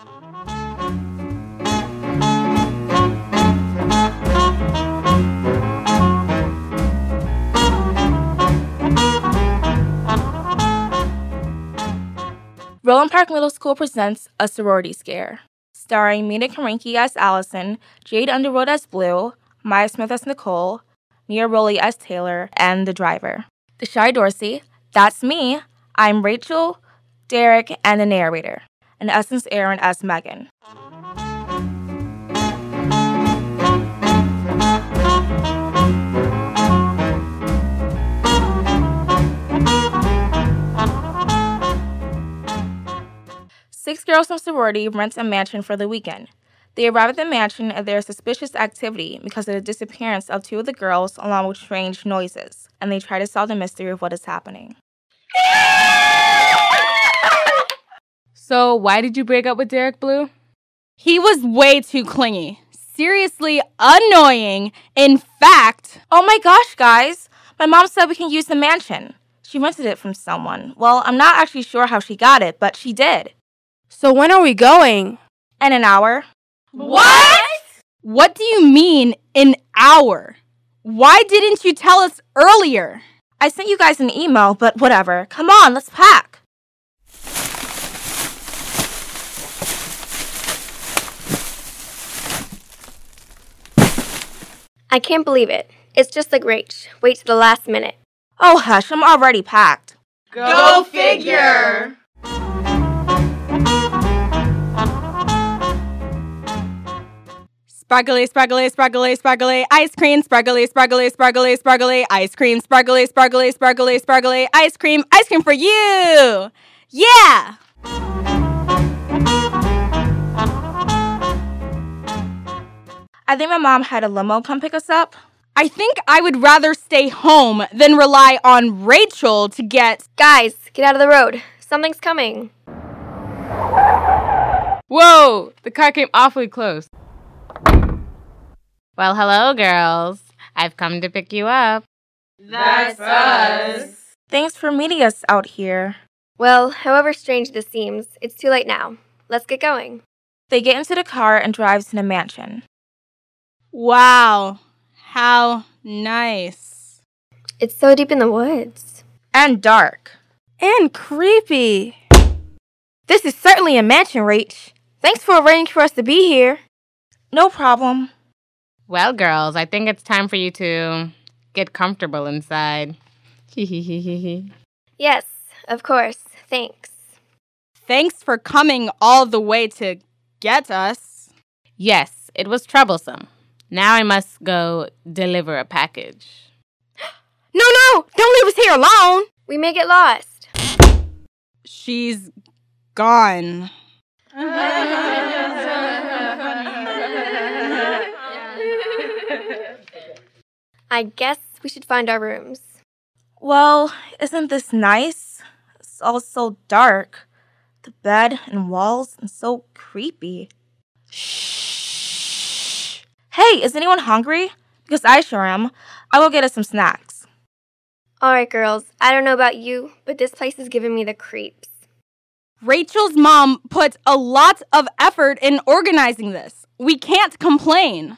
Roland Park Middle School presents A Sorority Scare, starring Mina Karinke as Allison, Jade Underwood as Blue, Maya Smith as Nicole, Nia Rowley as Taylor, and the driver. The Shy Dorsey, that's me, I'm Rachel, Derek, and the narrator, and Essence Aaron as Megan. Six girls from sorority rent a mansion for the weekend. They arrive at the mansion and there is suspicious activity because of the disappearance of two of the girls along with strange noises, and they try to solve the mystery of what is happening. So, why did you break up with Derek, Blue? He was way too clingy. Seriously annoying. In fact... Oh my gosh, guys! My mom said we can use the mansion. She rented it from someone. Well, I'm not actually sure how she got it, but she did. So when are we going? In an hour. What? What do you mean, an hour? Why didn't you tell us earlier? I sent you guys an email, but whatever. Come on, let's pack. I can't believe it. It's just like Rach. Wait till the last minute. Oh, hush, I'm already packed. Go figure! Sparkly, sparkly, sparkly, sparkly, ice cream, sparkly, sparkly, sparkly, sparkly, ice cream, sparkly, sparkly, sparkly, sparkly, ice cream for you! Yeah! I think my mom had a limo come pick us up. I think I would rather stay home than rely on Rachel to get... Guys, get out of the road. Something's coming. Whoa! The car came awfully close. Well, hello, girls. I've come to pick you up. That's us. Thanks for meeting us out here. Well, however strange this seems, it's too late now. Let's get going. They get into the car and drive to the mansion. Wow. How nice. It's so deep in the woods. And dark. And creepy. This is certainly a mansion, Rach. Thanks for arranging for us to be here. No problem. Well, girls, I think it's time for you to get comfortable inside. Yes, of course. Thanks. Thanks for coming all the way to get us. Yes, it was troublesome. Now I must go deliver a package. No, don't leave us here alone. We may get lost. She's gone. I guess we should find our rooms. Well, isn't this nice? It's all so dark. The bed and walls and so creepy. Shh. Hey, is anyone hungry? Because I sure am. I will get us some snacks. All right, girls. I don't know about you, but this place is giving me the creeps. Rachel's mom put a lot of effort in organizing this. We can't complain.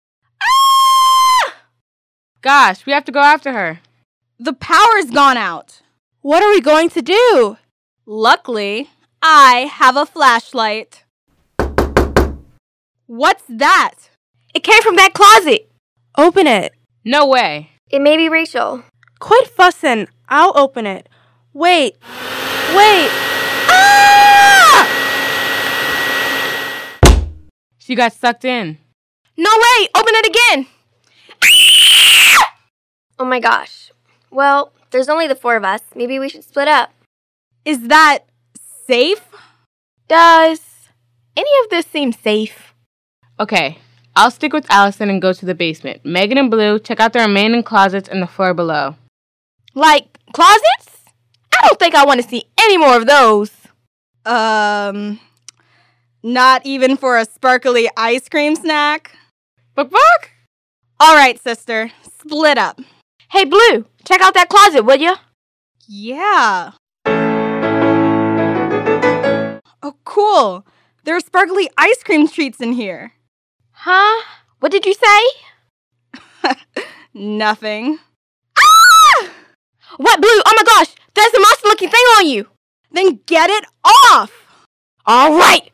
Gosh, we have to go after her. The power's gone out. What are we going to do? Luckily, I have a flashlight. What's that? It came from that closet. Open it. No way. It may be Rachel. Quit fussing. I'll open it. Wait. She got sucked in. No way. Open it again. Oh my gosh. Well, there's only the four of us. Maybe we should split up. Is that safe? Does any of this seem safe? Okay, I'll stick with Allison and go to the basement. Megan and Blue, check out the remaining closets and the floor below. Like closets? I don't think I want to see any more of those. Not even for a sparkly ice cream snack? Book? All right, sister. Split up. Hey, Blue, check out that closet, will ya? Yeah. Oh, cool. There are sparkly ice cream treats in here. Huh? What did you say? Nothing. Ah! What, Blue? Oh my gosh! There's a monster-looking thing on you! Then get it off! All right!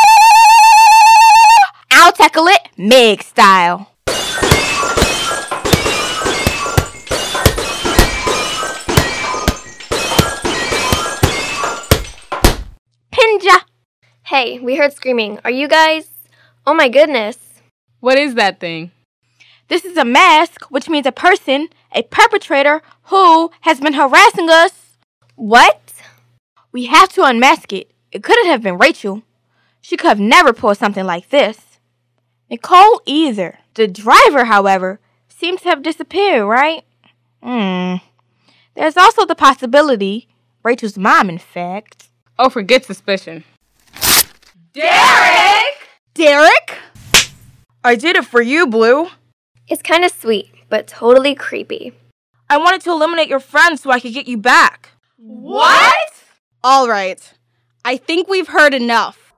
I'll tackle it Meg style. Pinja! Hey, we heard screaming. Are you guys? Oh my goodness. What is that thing? This is a mask, which means a person, a perpetrator, who has been harassing us. What? We have to unmask it. It couldn't have been Rachel. She could have never pulled something like this. Nicole either. The driver, however, seems to have disappeared, right? There's also the possibility Rachel's mom, in fact. Oh, forget suspicion. Derek! Derek? I did it for you, Blue. It's kind of sweet, but totally creepy. I wanted to eliminate your friends so I could get you back. What? All right. I think we've heard enough.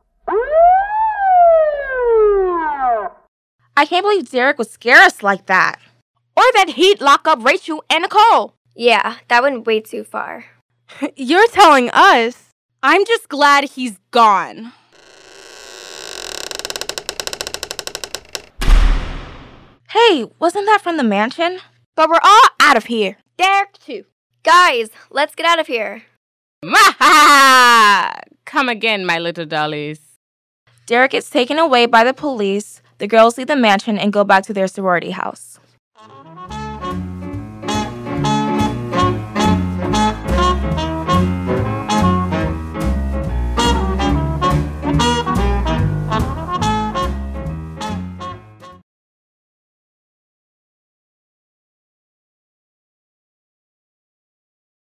I can't believe Derek would scare us like that. Or that he'd lock up Rachel and Nicole. Yeah, that went way too far. You're telling us. I'm just glad he's gone. Hey, wasn't that from the mansion? But we're all out of here. Derek too. Guys, let's get out of here. Maha! Come again, my little dollies. Derek is taken away by the police. The girls leave the mansion and go back to their sorority house.